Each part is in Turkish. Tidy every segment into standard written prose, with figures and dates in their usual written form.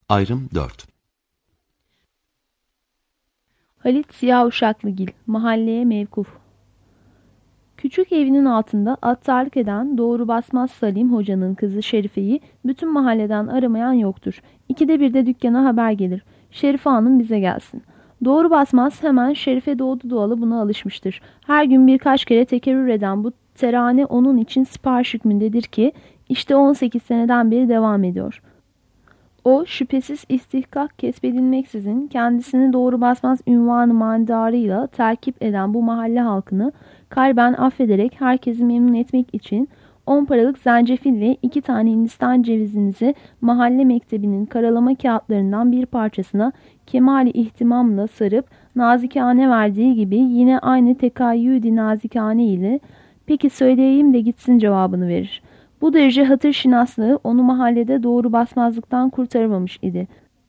Ayrım 4. Halit Ziya Uşaklıgil, mahalleye mevkuf. Küçük evinin altında attarlık eden Doğru Basmaz Salim Hoca'nın kızı Şerife'yi bütün mahalleden aramayan yoktur. İkide bir de dükkana haber gelir. Şerife Hanım bize gelsin. Doğru Basmaz hemen Şerife doğdu doğalı buna alışmıştır. Her gün birkaç kere tekerrür eden bu terane onun için sipariş hükmündedir ki işte 18 seneden beri devam ediyor. O şüphesiz istihkak kesbedilmeksizin kendisini Doğru Basmaz ünvanı mandarıyla terkip eden bu mahalle halkını kalben affederek herkesi memnun etmek için 10 paralık zencefille 2 tane Hindistan cevizinizi mahalle mektebinin karalama kağıtlarından bir parçasına kemali ihtimamla sarıp nazikane verdiği gibi yine aynı tekayyüdi nazikane ile "Peki söyleyeyim de gitsin" cevabını verir. Bu derece hatır şinaslığı onu mahallede doğru basmazlıktan kurtarmamış idi.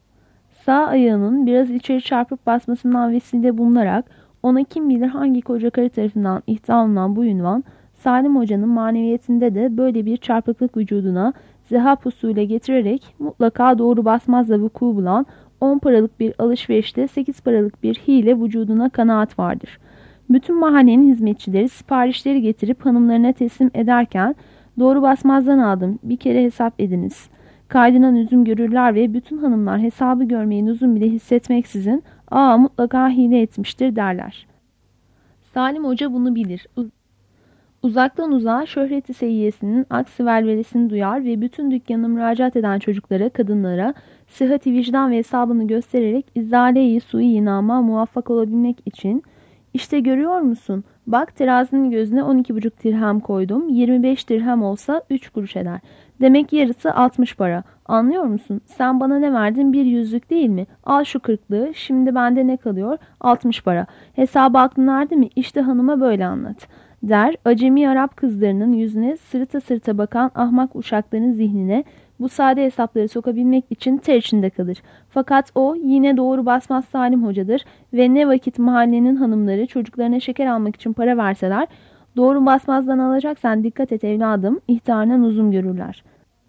Sağ ayağının biraz içeri çarpıp basmasından vesile bulunarak ona kim bilir hangi koca karı tarafından ihta olunan bu ünvan, Salim Hoca'nın maneviyetinde de böyle bir çarpıklık vücuduna zehap usulü getirerek mutlaka doğru basmazla vuku bulan 10 paralık bir alışverişte 8 paralık bir hile vücuduna kanaat vardır. Bütün mahallenin hizmetçileri siparişleri getirip hanımlarına teslim ederken "Doğru Basmaz'dan aldım, bir kere hesap ediniz" kaydından üzüm görürler ve bütün hanımlar hesabı görmeyi lüzum bile hissetmeksizin "Aa, mutlaka hile etmiştir" derler. Salim Hoca bunu bilir. Uzaktan uzağa şöhreti seyyesinin aksi velvelesini duyar ve bütün dükkana müracaat eden çocuklara, kadınlara sıhhati vicdan ve hesabını göstererek izale-i sui inama muvaffak olabilmek için "İşte görüyor musun? Bak, terazinin gözüne 12,5 dirhem koydum. 25 dirhem olsa 3 kuruş eder. Demek yarısı 60 para. Anlıyor musun? Sen bana ne verdin? Bir yüzlük değil mi? Al şu 40'lığı. Şimdi bende ne kalıyor? 60 para. Hesabı aklına erdi mi? İşte hanıma böyle anlat" der. Acemi Arap kızlarının yüzüne sırıta sırıta bakan ahmak uşakların zihnine bu sade hesapları sokabilmek için ter içinde kalır. Fakat o yine Doğru Basmaz Salim Hoca'dır ve ne vakit mahallenin hanımları çocuklarına şeker almak için para verseler, "Doğru Basmaz'dan alacaksan dikkat et evladım" ihtarına lüzum görürler.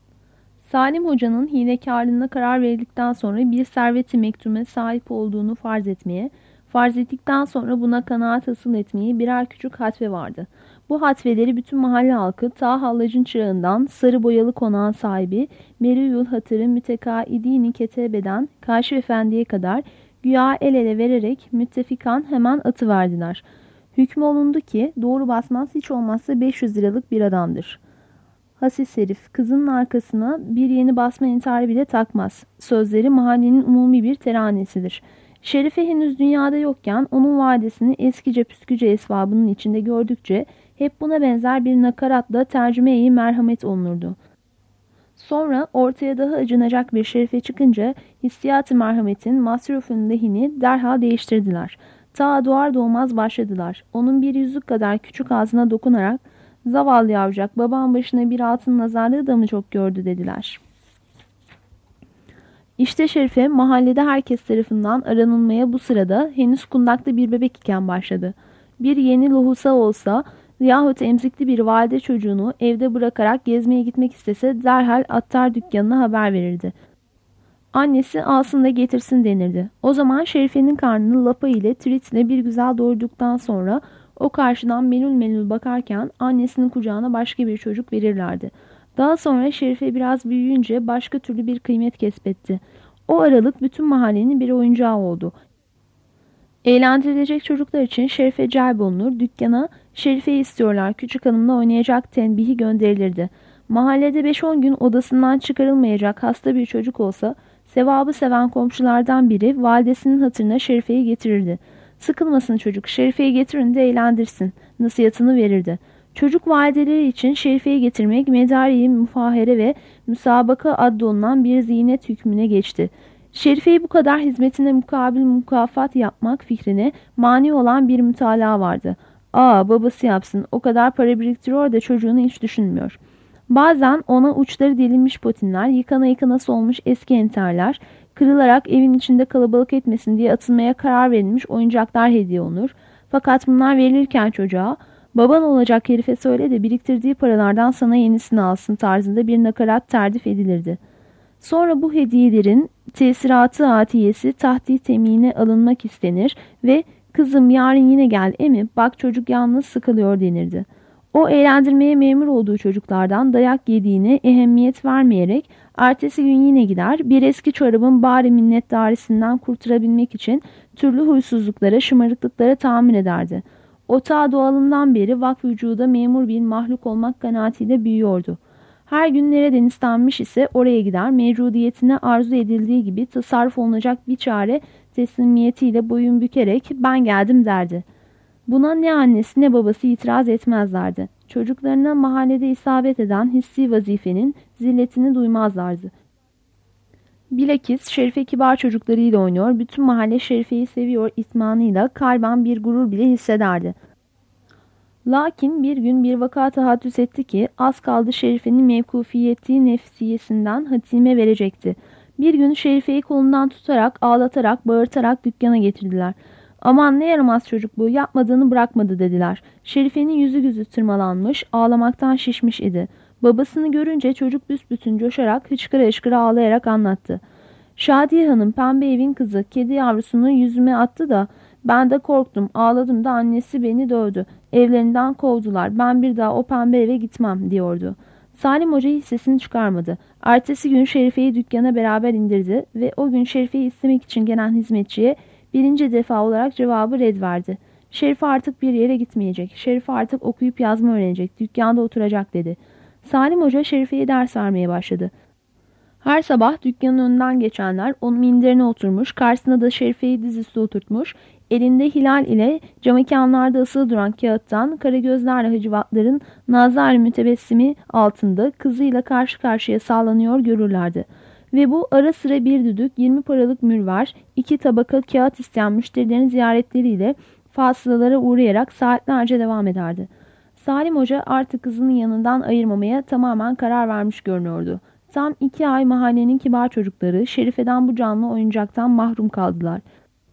Salim Hoca'nın hilekarlığına karar verildikten sonra bir servet-i mektume sahip olduğunu farz etmeye, farz ettikten sonra buna kanaat hasıl etmeye birer küçük hatve vardı. Bu hatveleri bütün mahalle halkı ta hallacın çırağından sarı boyalı konağın sahibi Meriyül Hatır'ı mütekaidini ketebeden Kaşif Efendi'ye kadar güya el ele vererek müttefikan hemen atıverdiler. Hükmü olundu ki Doğru Basmaz hiç olmazsa 500 liralık bir adamdır. Hasis herif, kızının arkasına bir yeni basma intiharı bile takmaz. Sözleri mahallenin umumi bir teranesidir. Şerife henüz dünyada yokken onun vadesini eskice püsküce esvabının içinde gördükçe hep buna benzer bir nakaratla tercüme-i merhamet olunurdu. Sonra ortaya daha acınacak bir şerife çıkınca hissiyat-ı merhametin masrufun lehini derhal değiştirdiler. Ta doğar doğmaz başladılar. Onun bir yüzük kadar küçük ağzına dokunarak "Zavallı yavrucak, baban başına bir altın nazarlığı da mı çok gördü?" dediler. İşte Şerife mahallede herkes tarafından aranılmaya bu sırada henüz kundakta bir bebek iken başladı. Bir yeni lohusa olsa yahut emzikli bir valide çocuğunu evde bırakarak gezmeye gitmek istese derhal attar dükkanına haber verirdi. Annesi alsın da getirsin denirdi. O zaman Şerife'nin karnını lapa ile tritle bir güzel doyurduktan sonra o karşıdan melul melul bakarken annesinin kucağına başka bir çocuk verirlerdi. Daha sonra Şerife biraz büyüyünce başka türlü bir kıymet kesbetti. O aralık bütün mahallenin bir oyuncağı oldu. Eğlendirilecek çocuklar için Şerife celbolunur, dükkana "Şerife'yi istiyorlar, küçük hanımla oynayacak" tenbihi gönderilirdi. Mahallede 5-10 gün odasından çıkarılmayacak hasta bir çocuk olsa, sevabı seven komşulardan biri validesinin hatırına Şerife'yi getirirdi. "Sıkılmasın çocuk, Şerife'yi getirin de eğlendirsin" nasihatını verirdi. Çocuk valideleri için Şerife'yi getirmek medari müfahere ve müsabaka addolunan bir zinet hükmüne geçti. Şerife'yi bu kadar hizmetine mukabil mukafat yapmak fikrine mani olan bir mütalaa vardı. "Aa, babası yapsın, o kadar para biriktiriyor da çocuğunu hiç düşünmüyor." Bazen ona uçları delinmiş potinler, yıkana yıkana solmuş eski enterler, kırılarak evin içinde kalabalık etmesin diye atılmaya karar verilmiş oyuncaklar hediye olunur. Fakat bunlar verilirken çocuğa "Baban olacak herife söyle de biriktirdiği paralardan sana yenisini alsın" tarzında bir nakarat terdif edilirdi. Sonra bu hediyelerin tesiratı atiyesi tahti temine alınmak istenir ve kızım yarın yine gel emi bak çocuk yalnız sıkılıyor denirdi. O eğlendirmeye memur olduğu çocuklardan dayak yediğine ehemmiyet vermeyerek ertesi gün yine gider bir eski çorabın bari minnettarisinden kurtarabilmek için türlü huysuzluklara şımarıklıklara tahammül ederdi. O ta doğalından beri vakf vücuda memur bir mahluk olmak kanaatiyle büyüyordu. Her gün nereden istenmiş ise oraya gider, mevcudiyetine arzu edildiği gibi tasarruf olunacak bir çare teslimiyetiyle boyun bükerek ben geldim derdi. Buna ne annesi ne babası itiraz etmezlerdi. Çocuklarına mahallede isabet eden hissi vazifenin zilletini duymazlardı. Bilakis Şerife kibar çocuklarıyla oynuyor, bütün mahalle Şerife'yi seviyor itmanıyla kalben bir gurur bile hissederdi. Lakin bir gün bir vaka tahaddüs etti ki az kaldı Şerife'nin mevkufiyeti nefsiyesinden hatime verecekti. Bir gün Şerife'yi kolundan tutarak, ağlatarak, bağırtarak dükkana getirdiler. Aman ne yaramaz çocuk bu, yapmadığını bırakmadı dediler. Şerife'nin yüzü tırmalanmış, ağlamaktan şişmiş idi. Babasını görünce çocuk büsbütün coşarak, hıçkıra hıçkıra ağlayarak anlattı. Şadiye Hanım pembe evin kızı kedi yavrusunu yüzüme attı da ben de korktum, ağladım da annesi beni dövdü. Evlerinden kovdular. Ben bir daha o pembe eve gitmem diyordu. Salim Hoca hiç sesini çıkarmadı. Ertesi gün Şerife'yi dükkana beraber indirdi ve o gün Şerife'yi istemek için gelen hizmetçiye birinci defa olarak cevabı red verdi. Şerife artık bir yere gitmeyecek. Şerife artık okuyup yazma öğrenecek. Dükkanda oturacak dedi. Salim Hoca Şerife'ye ders vermeye başladı. Her sabah dükkanın önünden geçenler onun minderine oturmuş, karşısına da Şerife'yi dizüstü oturtmuş, elinde hilal ile camekanlarda asılı duran kağıttan karagözlerle hıcıvatların nazar mütebessimi altında kızıyla karşı karşıya sağlanıyor görürlerdi. Ve bu ara sıra bir düdük 20 paralık mürver, 2 tabaka kağıt isteyen müşterilerin ziyaretleriyle fasılalara uğrayarak saatlerce devam ederdi. Salim Hoca artık kızının yanından ayırmamaya tamamen karar vermiş görünüyordu. Tam 2 ay mahallenin kibar çocukları Şerife'den bu canlı oyuncaktan mahrum kaldılar.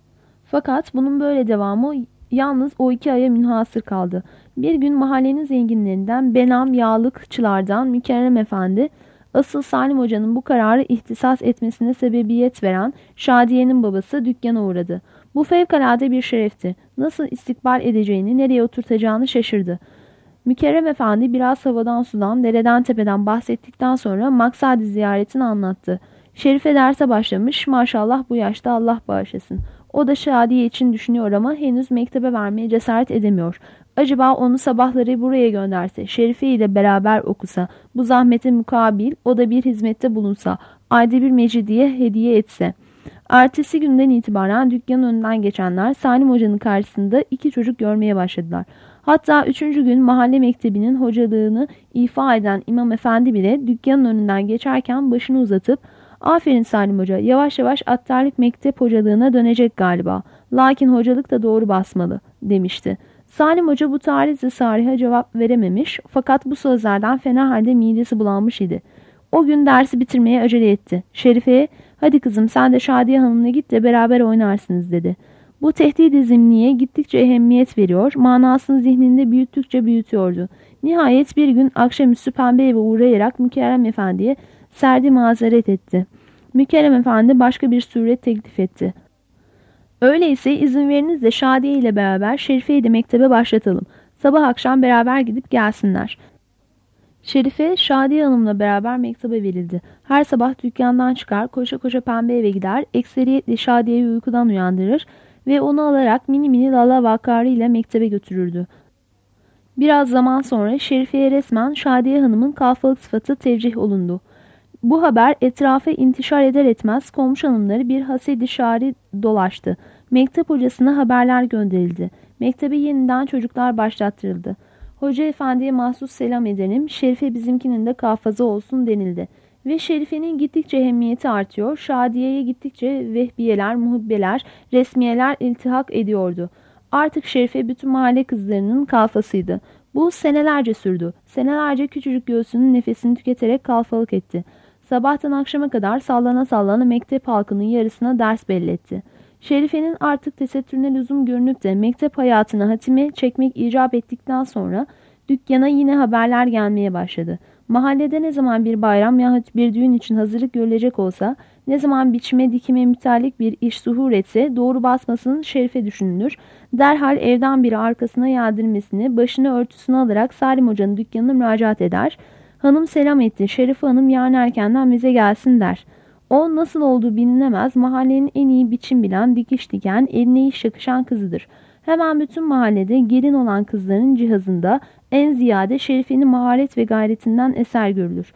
Fakat bunun böyle devamı yalnız o 2 aya münhasır kaldı. Bir gün mahallenin zenginlerinden Benam Yağlıkçılardan Mükerrem Efendi, asıl Salim Hoca'nın bu kararı ihtisas etmesine sebebiyet veren Şadiye'nin babası dükkana uğradı. Bu fevkalade bir şerefti. Nasıl istikbal edeceğini, nereye oturtacağını şaşırdı. Mükerrem Efendi biraz havadan sudan, dereden tepeden bahsettikten sonra maksad-ı ziyaretini anlattı. Şerife derse başlamış, maşallah bu yaşta Allah bağışlasın. O da Şadiye için düşünüyor ama henüz mektebe vermeye cesaret edemiyor. Acaba onu sabahları buraya gönderse, Şerife ile beraber okusa, bu zahmete mukabil o da bir hizmette bulunsa, ayda bir mecidiye hediye etse. Ertesi günden itibaren dükkanın önünden geçenler Salim Hoca'nın karşısında 2 çocuk görmeye başladılar. Hatta 3. gün mahalle mektebinin hocalığını ifa eden İmam Efendi bile dükkanın önünden geçerken başını uzatıp "Aferin Salim Hoca, yavaş yavaş attarlık mektep hocalığına dönecek galiba. Lakin hocalık da doğru basmalı." demişti. Salim Hoca bu tarizle sariha cevap verememiş fakat bu sözlerden fena halde midesi bulanmış idi. O gün dersi bitirmeye acele etti. Şerife'ye "Hadi kızım sen de Şadiye Hanım'la git de beraber oynarsınız." dedi. Bu tehdit-i zimniye gittikçe ehemmiyet veriyor, manasını zihninde büyüttükçe büyütüyordu. Nihayet bir gün akşamüstü pembe eve uğrayarak Mükerrem Efendi'ye serdi mazeret etti. Mükerrem Efendi başka bir suret teklif etti. "Öyleyse izin veriniz de Şadiye ile beraber Şerife'yi de mektebe başlatalım. Sabah akşam beraber gidip gelsinler." Şerife, Şadiye Hanım'la beraber mektebe verildi. Her sabah dükkandan çıkar, koşa koşa pembe eve gider, ekseriyetle Şadiye'yi uykudan uyandırır ve onu alarak mini mini lala vakarı ile mektebe götürürdü. Biraz zaman sonra Şerife'ye resmen Şadiye Hanım'ın kalfalık sıfatı tevcih olundu. Bu haber etrafa intişar eder etmez komşu hanımları bir hasedi şari dolaştı. Mektep hocasına haberler gönderildi. Mektebe yeniden çocuklar başlattırıldı. Hoca efendiye mahsus selam edelim, Şerife bizimkinin de kafazı olsun denildi. Ve Şerife'nin gittikçe ehemmiyeti artıyor, Şadiye'ye gittikçe vehbiyeler, muhibbeler, resmiyeler iltihak ediyordu. Artık Şerife bütün mahalle kızlarının kalfasıydı. Bu senelerce sürdü. Senelerce küçücük göğsünün nefesini tüketerek kalfalık etti. Sabahtan akşama kadar sallana sallana mektep halkının yarısına ders belletti. Şerife'nin artık tesettürüne lüzum görünüp de mektep hayatına hatime çekmek icap ettikten sonra dükkana yine haberler gelmeye başladı. Mahallede ne zaman bir bayram yahut bir düğün için hazırlık görülecek olsa, ne zaman biçime dikime müteallik bir iş zuhur etse doğru basmasının Şerife düşünülür. Derhal evden biri arkasına yağdırmasını, başını örtüsünü alarak Salim Hoca'nın dükkanına müracaat eder. Hanım selam etti, Şerife Hanım yarın erkenden bize gelsin der. O nasıl olduğu bilinemez, mahallenin en iyi biçim bilen, dikiş diken, eline iş yakışan kızıdır. Hemen bütün mahallede gelin olan kızların cihazında en ziyade Şerife'nin maharet ve gayretinden eser görülür.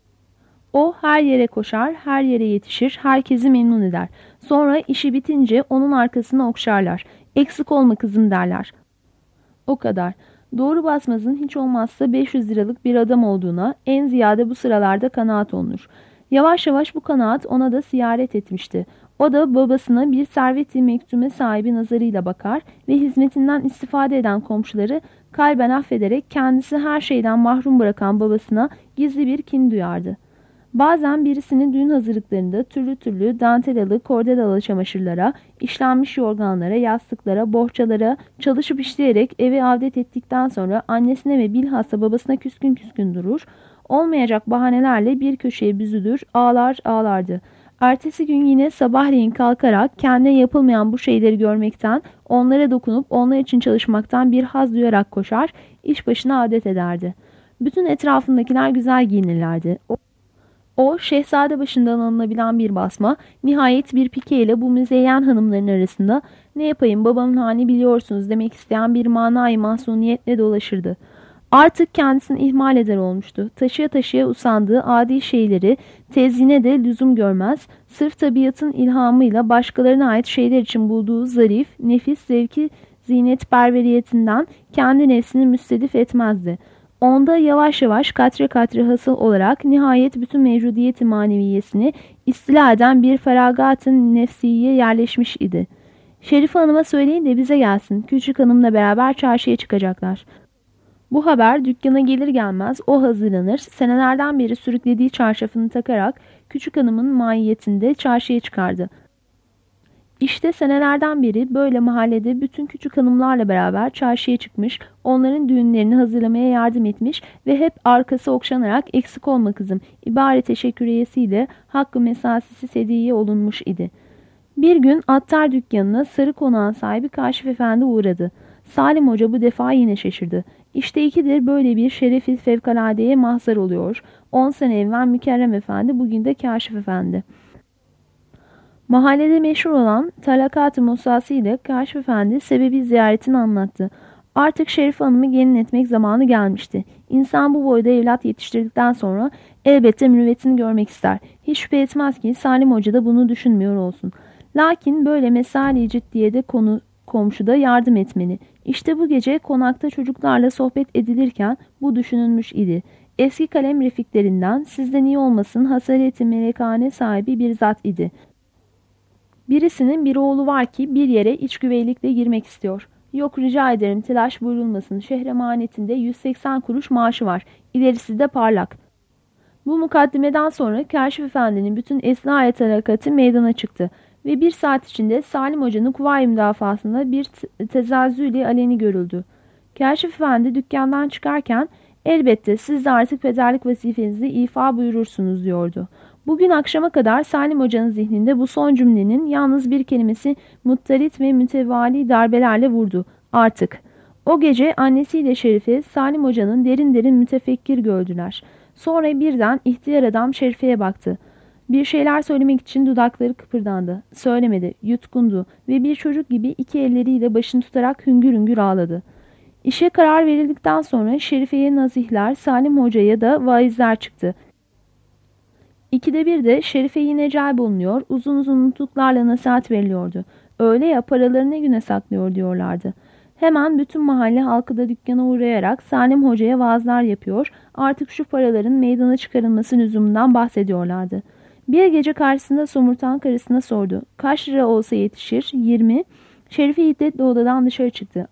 O her yere koşar, her yere yetişir, herkesi memnun eder. Sonra işi bitince onun arkasına okşarlar. Eksik olma kızım derler. O kadar. Doğru basmazın hiç olmazsa 500 liralık bir adam olduğuna en ziyade bu sıralarda kanaat olunur. Yavaş yavaş bu kanaat ona da siyaret etmişti. O da babasına bir servet-i mektume sahibi nazarıyla bakar ve hizmetinden istifade eden komşuları kalben affederek kendisi her şeyden mahrum bırakan babasına gizli bir kin duyardı. Bazen birisinin düğün hazırlıklarında türlü türlü dantelalı, kordelalı çamaşırlara, işlenmiş yorganlara, yastıklara, bohçalara çalışıp işleyerek eve avdet ettikten sonra annesine ve bilhassa babasına küskün küskün durur, olmayacak bahanelerle bir köşeye büzülür, ağlar ağlardı. Ertesi gün yine sabahleyin kalkarak kendine yapılmayan bu şeyleri görmekten, onlara dokunup onlar için çalışmaktan bir haz duyarak koşar, iş başına adet ederdi. Bütün etrafındakiler güzel giyinirlerdi. O, şehzade başından alınabilen bir basma, nihayet bir pike ile bu müzeyyen hanımların arasında ne yapayım babamın halini biliyorsunuz demek isteyen bir manayı mahzuniyetle dolaşırdı. Artık kendisini ihmal eder olmuştu. Taşıya taşıya usandığı adi şeyleri tezyine de lüzum görmez, sırf tabiatın ilhamıyla başkalarına ait şeyler için bulduğu zarif, nefis zevki zinetperveriyetinden kendi nefsini müstedif etmezdi. Onda yavaş yavaş katre katre hasıl olarak nihayet bütün mevcudiyeti maneviyesini istila eden bir feragatın nefsiye yerleşmiş idi. Şerife Hanım'a söyleyin de bize gelsin. Küçük hanımla beraber çarşıya çıkacaklar. Bu haber dükkana gelir gelmez o hazırlanır, senelerden beri sürüklediği çarşafını takarak küçük hanımın mahiyetinde çarşıya çıkardı. İşte senelerden beri böyle mahallede bütün küçük hanımlarla beraber çarşıya çıkmış, onların düğünlerini hazırlamaya yardım etmiş ve hep arkası okşanarak eksik olma kızım ibare teşekküriyesiyle hakkı mesasisi sediye olunmuş idi. Bir gün attar dükkanına Sarı Konağın sahibi Kaşif Efendi uğradı. Salim Hoca bu defa yine şaşırdı. İşte ikidir böyle bir şerefi fevkaladeye mahzar oluyor. 10 sene evvel Mükerrem Efendi, bugün de Kaşif Efendi. Mahallede meşhur olan Talakat-ı Musası ile Kaşif Efendi sebebi ziyaretini anlattı. Artık Şerife Hanım'ı gelin etmek zamanı gelmişti. İnsan bu boyda evlat yetiştirdikten sonra elbette mürüvvetini görmek ister. Hiç şüphe etmez ki Salim Hoca da bunu düşünmüyor olsun. Lakin böyle mesai ciddiyede komşuda yardım etmeli. İşte bu gece konakta çocuklarla sohbet edilirken bu düşünülmüş idi. Eski kalem refiklerinden sizden iyi olmasın hasareti melekane sahibi bir zat idi. Birisinin bir oğlu var ki bir yere içgüveylikle girmek istiyor. Yok rica ederim telaş buyurulmasın. Şehremanetinde 180 kuruş maaşı var. İlerisi de parlak. Bu mukaddimeden sonra Kaşif Efendi'nin bütün esna-i tarakatı meydana çıktı. Ve bir saat içinde Salim Hoca'nın kuvayi müdafasında bir tezazüyle aleni görüldü. Kaşif Efendi dükkandan çıkarken elbette siz de artık pederlik vazifenizi ifa buyurursunuz diyordu. Bugün akşama kadar Salim Hoca'nın zihninde bu son cümlenin yalnız bir kelimesi muttarit ve mütevali darbelerle vurdu. Artık. O gece annesiyle Şerife Salim Hoca'nın derin derin mütefekkir gördüler. Sonra birden ihtiyar adam Şerife'ye baktı. Bir şeyler söylemek için dudakları kıpırdandı. Söylemedi, yutkundu ve bir çocuk gibi iki elleriyle başını tutarak hüngür hüngür ağladı. İşe karar verildikten sonra Şerife'ye nazihler, Salim Hoca'ya da vaizler çıktı. İkide bir de Şerife yine bulunuyor, uzun uzun nutuklarla nasihat veriliyordu. Öyle ya paraları ne güne saklıyor diyorlardı. Hemen bütün mahalle halkı da dükkana uğrayarak Salim Hoca'ya vaazlar yapıyor, artık şu paraların meydana çıkarılması lüzumundan bahsediyorlardı. Bir gece karşısında somurtan karısına sordu. Kaç lira olsa yetişir? 20. Şerife hiddetle odadan dışarı çıktı.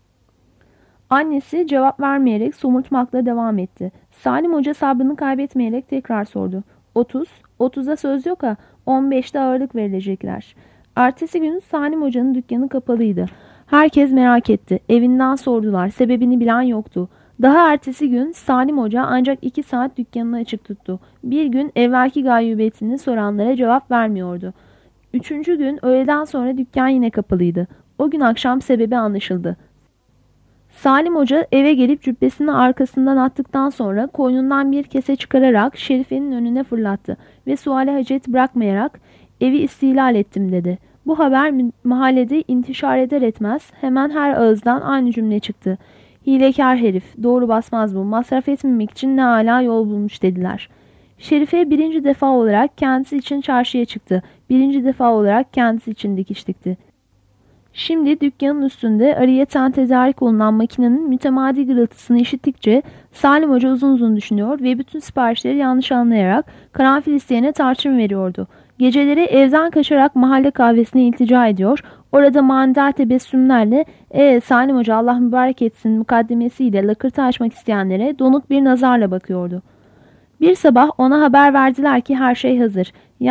Annesi cevap vermeyerek somurtmakla devam etti. Salim Hoca sabrını kaybetmeyerek tekrar sordu. 30. 30'a söz yok ha, 15'te ağırlık verilecekler. Ertesi gün Salim Hoca'nın dükkanı kapalıydı. Herkes merak etti. Evinden sordular. Sebebini bilen yoktu. Daha ertesi gün Salim Hoca ancak 2 saat dükkanını açık tuttu. Bir gün evvelki gayyubetini soranlara cevap vermiyordu. Üçüncü gün öğleden sonra dükkan yine kapalıydı. O gün akşam sebebi anlaşıldı. Salim Hoca eve gelip cübbesini arkasından attıktan sonra koynundan bir kese çıkararak Şerife'nin önüne fırlattı ve suale hacet bırakmayarak evi istilal ettim dedi. Bu haber mahallede intişar eder etmez hemen her ağızdan aynı cümle çıktı. Hilekâr herif, doğru basmaz bu, masraf etmemek için ne âlâ yol bulmuş dediler. Şerife birinci defa olarak kendisi için çarşıya çıktı. Birinci defa olarak kendisi için dikiş dikti. Şimdi dükkanın üstünde ariyeten tedarik olunan makinenin mütemadi gırıltısını işittikçe Salim Hoca uzun uzun düşünüyor ve bütün siparişleri yanlış anlayarak karanfil isteyene tarçın veriyordu. Geceleri evden kaçarak mahalle kahvesine iltica ediyor. Orada manidar tebessümlerle Salim Hoca Allah mübarek etsin mukaddemesiyle lakırtı açmak isteyenlere donuk bir nazarla bakıyordu. Bir sabah ona haber verdiler ki her şey hazır.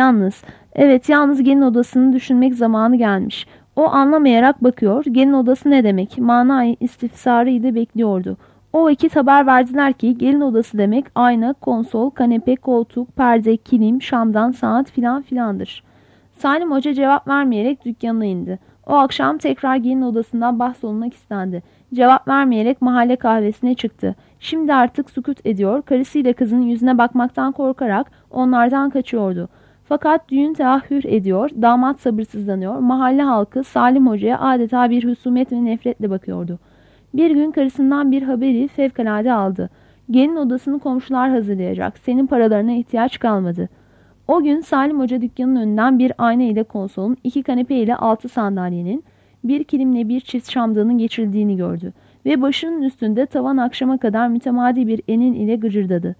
Yalnız gelin odasını düşünmek zamanı gelmiş. O anlamayarak bakıyor. Gelin odası ne demek? Manayı istifsarıyla bekliyordu. O vakit haber verdiler ki gelin odası demek ayna, konsol, kanepe, koltuk, perde, kilim, şamdan, saat filan filandır. Salim Hoca cevap vermeyerek dükkanına indi. O akşam tekrar gelin odasından bahsolunmak istendi. Cevap vermeyerek mahalle kahvesine çıktı. Şimdi artık sükût ediyor, karısıyla kızının yüzüne bakmaktan korkarak onlardan kaçıyordu. Fakat düğün teahhür ediyor, damat sabırsızlanıyor, mahalle halkı Salim Hoca'ya adeta bir husumet ve nefretle bakıyordu. Bir gün karısından bir haberi fevkalade aldı. Gelin odasını komşular hazırlayacak, senin paralarına ihtiyaç kalmadı. O gün Salim Hoca dükkanın önünden bir ayna ile konsolun, 2 kanepe ile 6 sandalyenin, bir kilimle bir çift şamdanın geçirildiğini gördü ve başının üstünde tavan akşama kadar mütemadi bir enin ile gıcırdadı.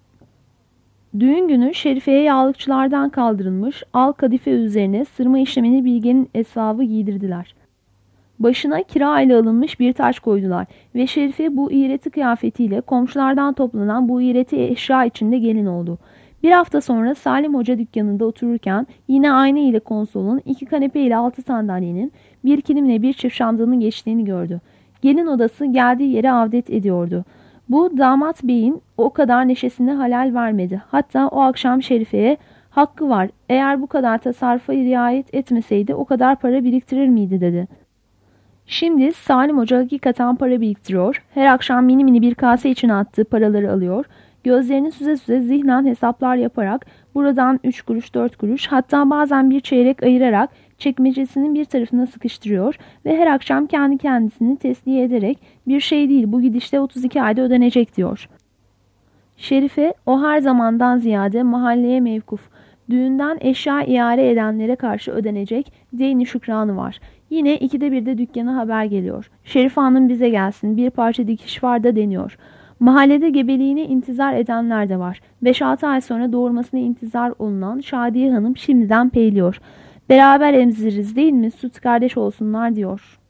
Düğün günü Şerife'ye yağlıkçılardan kaldırılmış al kadife üzerine sırma işlemini Bilge'nin esvabı giydirdiler. Başına kira ile alınmış bir taç koydular ve Şerife bu iğreti kıyafetiyle komşulardan toplanan bu iğreti eşya içinde gelin oldu. Bir hafta sonra Salim Hoca dükkanında otururken yine ayna ile konsolun, 2 kanepe ile 6 sandalyenin, bir kilimle bir çift şamdanın geçtiğini gördü. Gelin odası geldiği yere avdet ediyordu. Bu damat beyin o kadar neşesine halal vermedi. Hatta o akşam Şerife'ye hakkı var, eğer bu kadar tasarrufa riayet etmeseydi o kadar para biriktirir miydi dedi. Şimdi Salim Hoca hakikaten para biriktiriyor, her akşam mini mini bir kase içine attığı paraları alıyor, gözlerini süze süze zihnen hesaplar yaparak buradan 3 kuruş 4 kuruş hatta bazen bir çeyrek ayırarak çekmecesinin bir tarafına sıkıştırıyor ve her akşam kendi kendisini tesliye ederek bir şey değil bu gidişte 32 ayda ödenecek diyor. Şerife o her zamandan ziyade mahalleye mevkuf, düğünden eşya iare edenlere karşı ödenecek deyni şükranı var. Yine 2'de 1'de dükkana haber geliyor. Şerife Hanım bize gelsin, bir parça dikiş var da deniyor. Mahallede gebeliğini intizar edenler de var. 5-6 ay sonra doğurmasını intizar olunan Şadiye Hanım şimdiden peyliyor. Beraber emziririz değil mi? Süt kardeş olsunlar diyor.